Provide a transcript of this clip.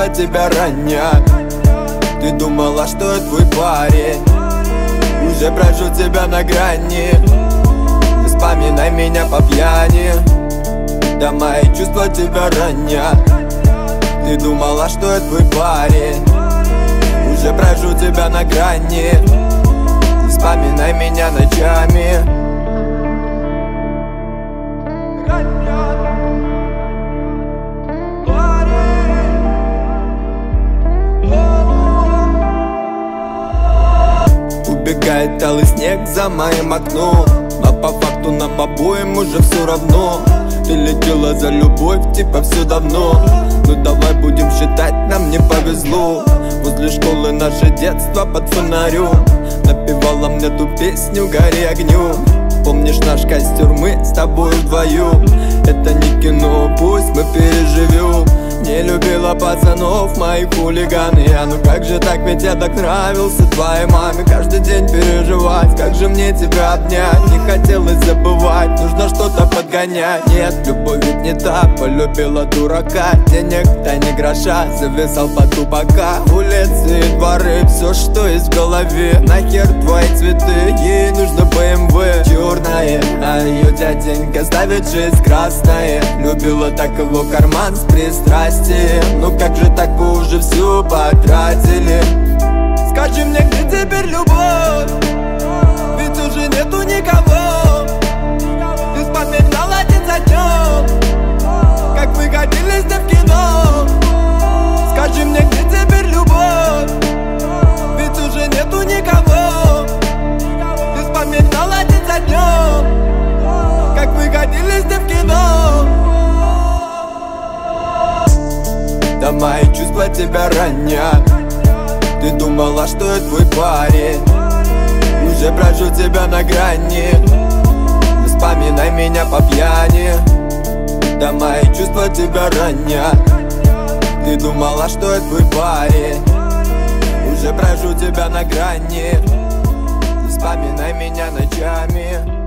чувства тебя ранят. Ты думала, что я твой парень, уже прожу тебя на грани. Не вспоминай меня по пьяни, да мои чувства тебя ранят. Ты думала, что я твой парень, уже прожу тебя на грани. Не вспоминай меня ночами. Убегает талый снег за моим окном, а по факту нам обоим уже все равно. Ты летела за любовь, типа все давно. Ну давай будем считать, нам не повезло. Возле школы наше детство под фонарем напевала мне ту песню «Гори огнем». Помнишь наш костер, мы с тобой вдвоем? Это не кино, пусть мы переживем. Не любила пацанов, мои хулиганы. Ну как же так, ведь я так нравился твоей маме. Каждый день переживать, как же мне тебя обнять. Не хотелось забывать, нужно что-то подгонять. Нет, любовь ведь не та, полюбила дурака. Денег-то не гроша, зависал под тупака. Улицы и дворы, все, что есть в голове. Нахер твои цветы, ей нужно BMW черное, а ее дяденька ставит жизнь красное. Любила так его карман с пристрастием. Ну как же так, вы уже все потратили? Скажи мне, где теперь любовь? Ведь уже нету никого. Ты вспоминала день за днем, как вы ходили с ним в кино. Скажи мне, где теперь любовь? Ведь уже нету никого. Ты вспоминала день за днем, как вы ходили с ним в кино. Да мои чувства тебя ранят. Ты думала, что я твой парень, уже прожу тебя на грани. Не вспоминай меня по пьяни, да мои чувства тебя ранят. Ты думала, что я твой парень, уже прожу тебя на грани. Не вспоминай меня ночами.